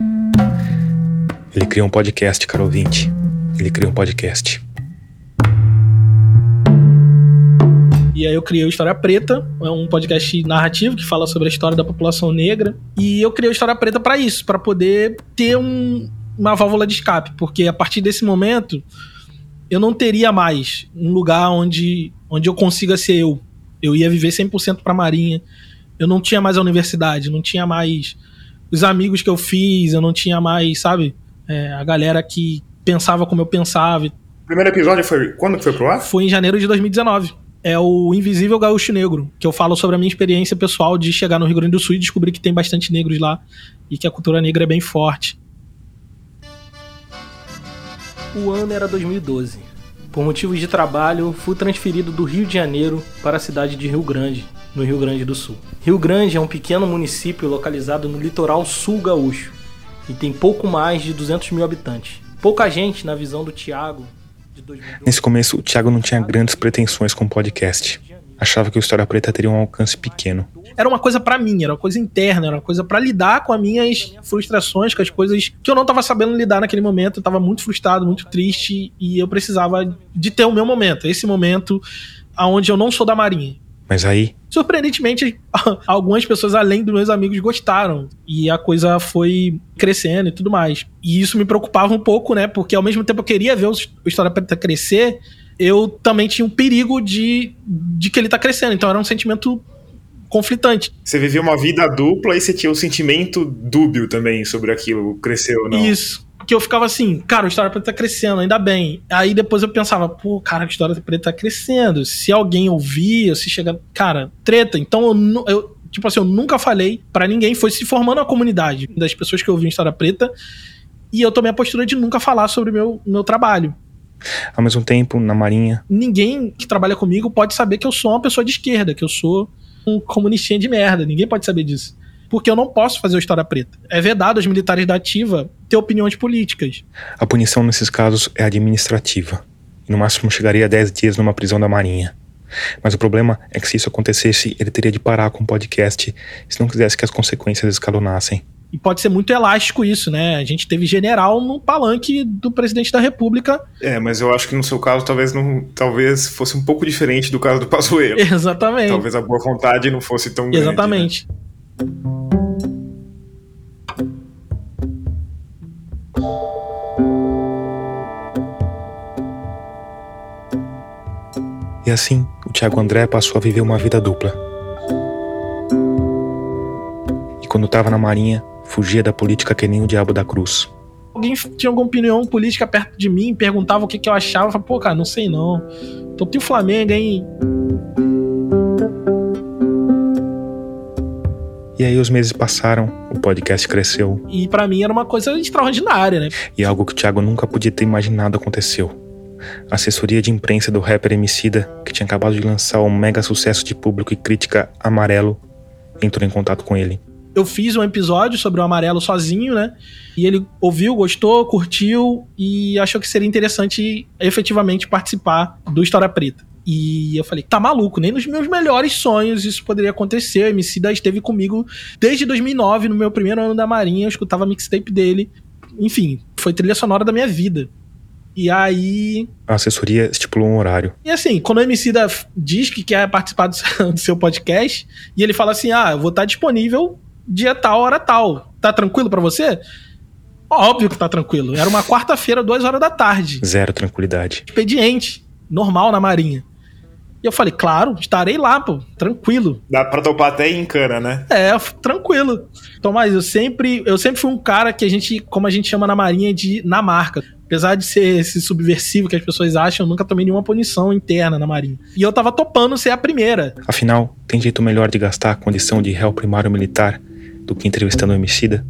Ele cria um podcast, caro ouvinte. Ele cria um podcast. E aí eu criei o História Preta, é um podcast narrativo que fala sobre a história da população negra. E eu criei o História Preta para isso, para poder ter uma válvula de escape, porque a partir desse momento eu não teria mais um lugar onde eu consiga ser eu. Eu ia viver 100% pra Marinha. Eu não tinha mais a universidade, não tinha mais os amigos que eu fiz, eu não tinha mais, sabe, a galera que pensava como eu pensava. O primeiro episódio foi... Quando que foi pro ar? Foi em janeiro de 2019. É o Invisível Gaúcho Negro, que eu falo sobre a minha experiência pessoal de chegar no Rio Grande do Sul e descobrir que tem bastante negros lá e que a cultura negra é bem forte. O ano era 2012. Por motivos de trabalho, fui transferido do Rio de Janeiro para a cidade de Rio Grande, no Rio Grande do Sul. Rio Grande é um pequeno município localizado no litoral sul gaúcho e tem pouco mais de 200 mil habitantes. Pouca gente, na visão do Thiago, de 2012. Nesse começo, o Thiago não tinha grandes pretensões com o podcast. Achava que o História Preta teria um alcance pequeno. Era uma coisa pra mim, era uma coisa interna, era uma coisa pra lidar com as minhas frustrações, com as coisas que eu não tava sabendo lidar naquele momento. Eu tava muito frustrado, muito triste, e eu precisava de ter o meu momento, esse momento onde eu não sou da Marinha. Mas aí... surpreendentemente, algumas pessoas além dos meus amigos gostaram, e a coisa foi crescendo e tudo mais. E isso me preocupava um pouco, né, porque ao mesmo tempo eu queria ver o História Preta crescer, eu também tinha um perigo de que ele tá crescendo, então era um sentimento conflitante. Você vivia uma vida dupla e você tinha um sentimento dúbio também sobre aquilo, cresceu ou não. Isso, que eu ficava assim, cara, o História Preta tá crescendo, ainda bem. Aí depois eu pensava, pô, cara, a História Preta tá crescendo, se alguém ouvir, se chegar, cara, treta. Então eu tipo assim, eu nunca falei pra ninguém, foi se formando a comunidade das pessoas que ouviam História Preta, e eu tomei a postura de nunca falar sobre o meu trabalho. Ao mesmo tempo, na Marinha... ninguém que trabalha comigo pode saber que eu sou uma pessoa de esquerda, que eu sou um comunistinha de merda. Ninguém pode saber disso. Porque eu não posso fazer o História Preta. É vedado aos militares da ativa ter opiniões políticas. A punição nesses casos é administrativa. E no máximo chegaria a 10 dias numa prisão da Marinha. Mas o problema é que se isso acontecesse, ele teria de parar com o podcast se não quisesse que as consequências escalonassem. E pode ser muito elástico isso, né? A gente teve general no palanque do presidente da República. Mas eu acho que no seu caso talvez fosse um pouco diferente do caso do Pazuello. Exatamente. Talvez a boa vontade não fosse tão grande. Exatamente. Né? E assim, o Thiago André passou a viver uma vida dupla. E quando estava na Marinha, fugia da política que nem o diabo da cruz. Alguém tinha alguma opinião política perto de mim, perguntava o que eu achava, eu falava, pô, cara, não sei não. Então tem o Flamengo, hein? E aí os meses passaram, o podcast cresceu. E pra mim era uma coisa extraordinária, né? E algo que o Thiago nunca podia ter imaginado aconteceu. A assessoria de imprensa do rapper Emicida, que tinha acabado de lançar um mega sucesso de público e crítica, Amarelo, entrou em contato com ele. Eu fiz um episódio sobre o Amarelo sozinho, né? E ele ouviu, gostou, curtiu e achou que seria interessante efetivamente participar do História Preta. E eu falei, tá maluco, nem nos meus melhores sonhos isso poderia acontecer. O Emicida esteve comigo desde 2009, no meu primeiro ano da Marinha, eu escutava a mixtape dele. Enfim, foi trilha sonora da minha vida. E aí... A assessoria estipulou um horário. E assim, quando o Emicida diz que quer participar do seu podcast, e ele fala assim, eu vou estar disponível dia tal, hora tal. Tá tranquilo pra você? Óbvio que tá tranquilo. Era uma quarta-feira, 2h da tarde. Zero tranquilidade. Expediente, normal na Marinha. E eu falei, claro, estarei lá, pô, tranquilo. Dá pra topar até em cana, né? Tranquilo. Tomás, eu sempre fui um cara que a gente, como a gente chama na Marinha, de na marca. Apesar de ser esse subversivo que as pessoas acham, eu nunca tomei nenhuma punição interna na Marinha. E eu tava topando ser a primeira. Afinal, tem jeito melhor de gastar a condição de réu primário militar do que entrevistando o Emicida?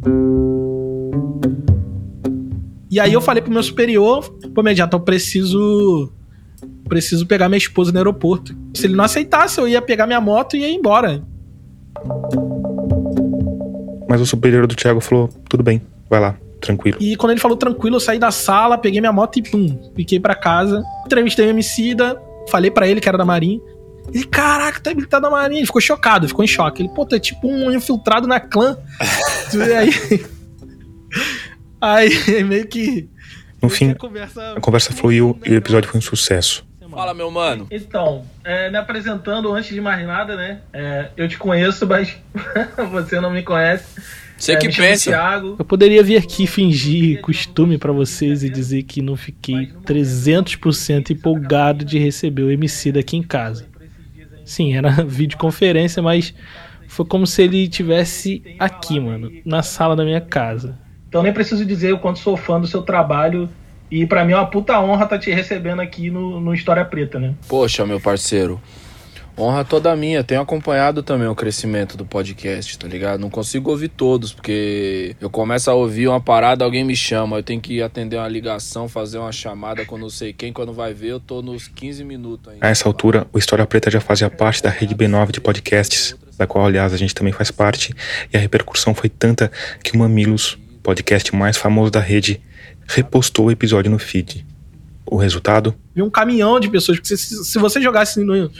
E aí eu falei pro meu superior, pô, imediato, eu preciso pegar minha esposa no aeroporto. Se ele não aceitasse, eu ia pegar minha moto e ia embora. Mas o superior do Thiago falou, tudo bem, vai lá, tranquilo. E quando ele falou tranquilo, eu saí da sala, peguei minha moto e fiquei pra casa. Entrevistei o Emicida, falei pra ele que era da Marinha. Ele, caraca, tá habilitado da Marinha. Ele ficou chocado, ficou em choque. Ele, pô, tu é tipo um infiltrado na clã. Aí meio que... No fim, a conversa fluiu e o episódio foi um sucesso. Fala, meu mano. Então, me apresentando antes de mais nada, né? Eu te conheço, mas você não me conhece. Você que pensa. Thiago. Eu poderia vir aqui fingir costume pra vocês e dizer que não fiquei 300% empolgado de receber o Emicida aqui em casa. Sim, era videoconferência, mas foi como se ele estivesse aqui, mano, na sala da minha casa. Então nem preciso dizer o quanto sou fã do seu trabalho. E pra mim é uma puta honra estar te recebendo aqui no História Preta, né? Poxa, meu parceiro, honra toda minha. Tenho acompanhado também o crescimento do podcast, tá ligado? Não consigo ouvir todos, porque eu começo a ouvir uma parada, alguém me chama, eu tenho que atender uma ligação, fazer uma chamada com não sei quem, quando vai ver eu tô nos 15 minutos ainda. A essa altura, o História Preta já fazia parte da rede B9 de podcasts, da qual, aliás, a gente também faz parte, e a repercussão foi tanta que o Mamilos, podcast mais famoso da rede, repostou o episódio no feed. O resultado? Vi um caminhão de pessoas, porque se você jogasse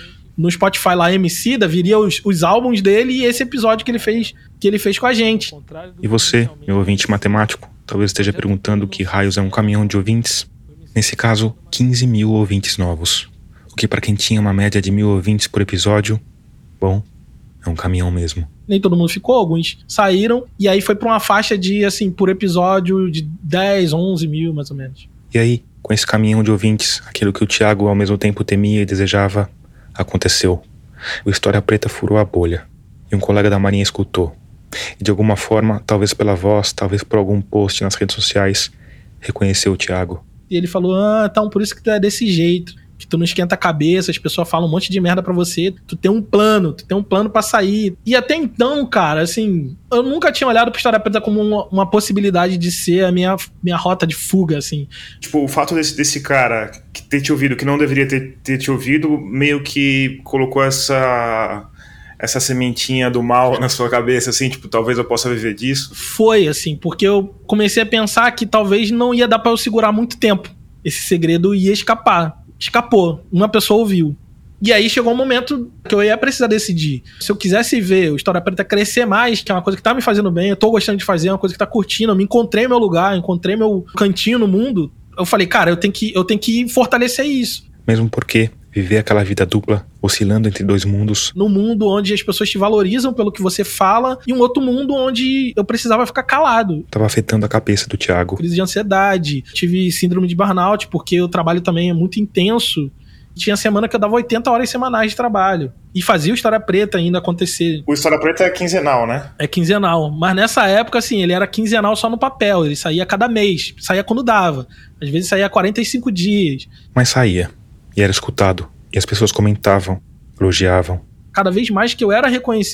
no Spotify lá Emicida, viria os álbuns dele e esse episódio que ele fez com a gente. E você, meu ouvinte matemático, talvez esteja perguntando que raios é um caminhão de ouvintes? Nesse caso, 15 mil ouvintes novos. O que para quem tinha uma média de 1.000 ouvintes por episódio, bom, é um caminhão mesmo. Nem todo mundo ficou, alguns saíram, e aí foi pra uma faixa de, assim, por episódio de 10, 11 mil, mais ou menos. E aí, com esse caminhão de ouvintes, aquilo que o Thiago ao mesmo tempo temia e desejava, aconteceu. O História Preta furou a bolha, e um colega da Marinha escutou. E de alguma forma, talvez pela voz, talvez por algum post nas redes sociais, reconheceu o Thiago. E ele falou, então por isso que tu é desse jeito. Que tu não esquenta a cabeça, as pessoas falam um monte de merda pra você, tu tem um plano pra sair. E até então, cara, assim, eu nunca tinha olhado pro História Preta como uma possibilidade de ser a minha rota de fuga, assim. Tipo, o fato desse cara ter te ouvido, que não deveria ter te ouvido, meio que colocou essa sementinha do mal na sua cabeça, assim, tipo, talvez eu possa viver disso. Foi, assim, porque eu comecei a pensar que talvez não ia dar pra eu segurar muito tempo. Esse segredo ia escapar. Escapou, uma pessoa ouviu. E aí chegou um momento que eu ia precisar decidir. Se eu quisesse ver o História Preta crescer mais, que é uma coisa que tá me fazendo bem, eu tô gostando de fazer, é uma coisa que tá curtindo, eu me encontrei meu lugar, encontrei meu cantinho no mundo, eu falei, cara, eu tenho que fortalecer isso. Mesmo porque viver aquela vida dupla, oscilando entre dois mundos. Num mundo onde as pessoas te valorizam pelo que você fala, e um outro mundo onde eu precisava ficar calado. Tava afetando a cabeça do Thiago. Crise de ansiedade, tive síndrome de burnout, porque o trabalho também é muito intenso. Tinha semana que eu dava 80 horas semanais de trabalho. E fazia o História Preta ainda acontecer. O História Preta é quinzenal, né? É quinzenal. Mas nessa época, assim, ele era quinzenal só no papel. Ele saía cada mês. Saía quando dava. Às vezes saía 45 dias. Mas saía. E era escutado. E as pessoas comentavam, elogiavam. Cada vez mais que eu era reconhecido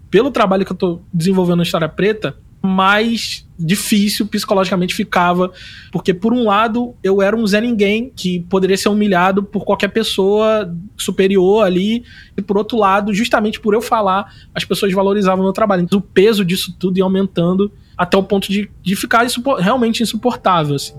pelo trabalho que eu tô desenvolvendo na História Preta, mais difícil psicologicamente ficava, porque por um lado eu era um Zé Ninguém que poderia ser humilhado por qualquer pessoa superior ali, e por outro lado, justamente por eu falar, as pessoas valorizavam o meu trabalho. Então o peso disso tudo ia aumentando até o ponto de ficar realmente insuportável, assim.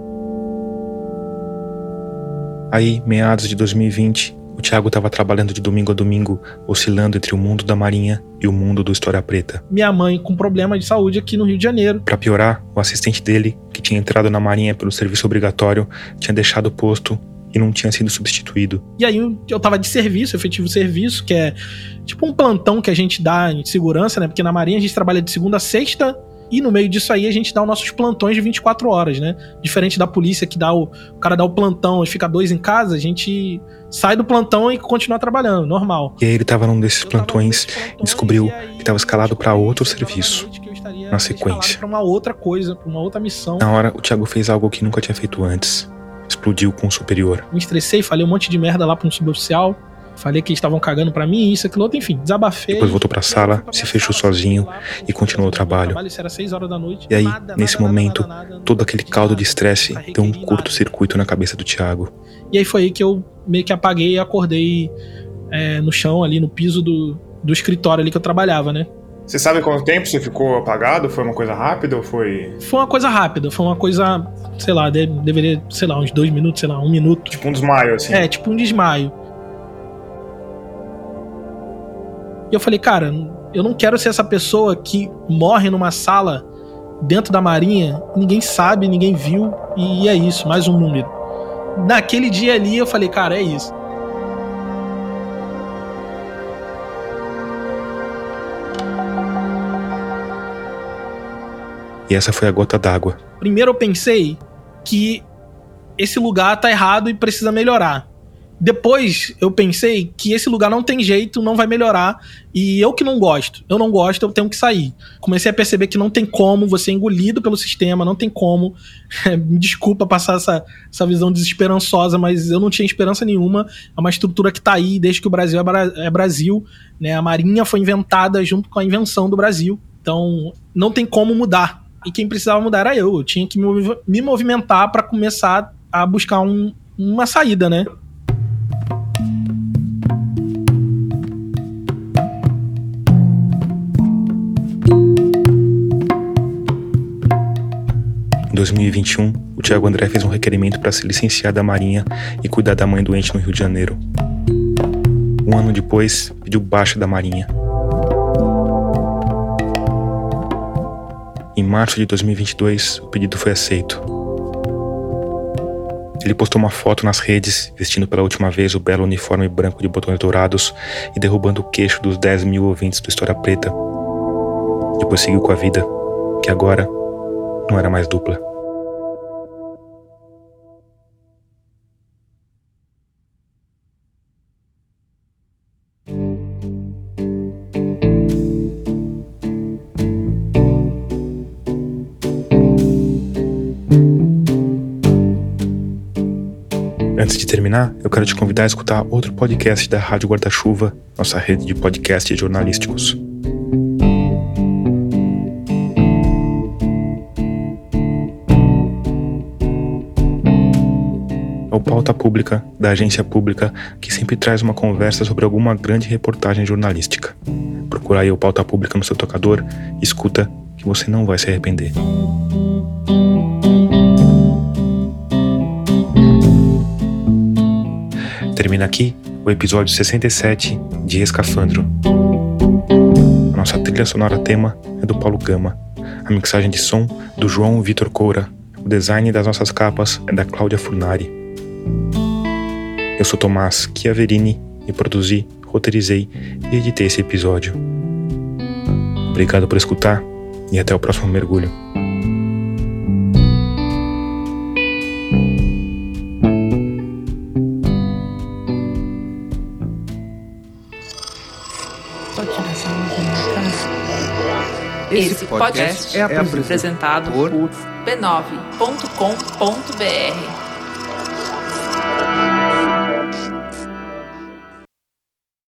Aí, meados de 2020, o Thiago estava trabalhando de domingo a domingo, oscilando entre o mundo da Marinha e o mundo do História Preta. Minha mãe com problema de saúde aqui no Rio de Janeiro. Pra piorar, o assistente dele, que tinha entrado na Marinha pelo serviço obrigatório, tinha deixado o posto e não tinha sido substituído. E aí eu tava de serviço, efetivo serviço, que é tipo um plantão que a gente dá de segurança, né? Porque na Marinha a gente trabalha de segunda a sexta, e no meio disso aí a gente dá os nossos plantões de 24 horas, né? Diferente da polícia que o cara dá o plantão e fica 2 em casa, a gente sai do plantão e continua trabalhando, normal. E aí ele tava num desses plantões e descobriu que tava escalado pra outro serviço, na sequência. Pra uma outra coisa, pra uma outra missão. Na hora, o Thiago fez algo que nunca tinha feito antes. Explodiu com o superior. Me estressei, falei um monte de merda lá pra um suboficial. Falei que eles estavam cagando pra mim, isso, aquilo, outro, enfim, desabafei. Depois voltou pra sala, se fechou sozinho e continuou o trabalho. Isso era 6 horas da noite. E aí, nesse momento, todo aquele caldo de estresse deu um curto-circuito na cabeça do Thiago. E aí foi aí que eu meio que apaguei e acordei no chão, ali no piso do escritório ali que eu trabalhava, né? Você sabe quanto tempo você ficou apagado? Foi uma coisa rápida ou foi... Foi uma coisa rápida, foi uma coisa, sei lá, deveria, sei lá, uns 2 minutos, sei lá, 1 minuto. Tipo um desmaio, assim? É, tipo um desmaio. E eu falei, cara, eu não quero ser essa pessoa que morre numa sala dentro da Marinha, ninguém sabe, ninguém viu, e é isso, mais um número. Naquele dia ali eu falei, cara, é isso. E essa foi a gota d'água. Primeiro eu pensei que esse lugar tá errado e precisa melhorar. Depois eu pensei que esse lugar não tem jeito, não vai melhorar, e eu que não gosto, eu tenho que sair. Comecei a perceber que não tem como, você é engolido pelo sistema, não tem como. Me desculpa passar essa visão desesperançosa, mas eu não tinha esperança nenhuma. É uma estrutura que tá aí desde que o Brasil é Brasil, né? A Marinha foi inventada junto com a invenção do Brasil, então não tem como mudar. E quem precisava mudar era eu tinha que me movimentar para começar a buscar uma saída, né? Em 2021, o Thiago André fez um requerimento para se licenciar da Marinha e cuidar da mãe doente no Rio de Janeiro. 1 ano depois, pediu baixa da Marinha. Em março de 2022, o pedido foi aceito. Ele postou uma foto nas redes, vestindo pela última vez o belo uniforme branco de botões dourados e derrubando o queixo dos 10 mil ouvintes do História Preta. Depois seguiu com a vida, que agora não era mais dupla. Antes de terminar, eu quero te convidar a escutar outro podcast da Rádio Guarda-Chuva, nossa rede de podcasts jornalísticos. É o Pauta Pública, da agência pública, que sempre traz uma conversa sobre alguma grande reportagem jornalística. Procura aí o Pauta Pública no seu tocador, escuta que você não vai se arrepender. Termina aqui o episódio 67 de Escafandro. A nossa trilha sonora tema é do Paulo Gama, a mixagem de som do João Vitor Coura, o design das nossas capas é da Cláudia Furnari. Eu sou Tomás Chiaverini e produzi, roteirizei e editei esse episódio. Obrigado por escutar e até o próximo mergulho. Esse podcast é apresentado por b9.com.br.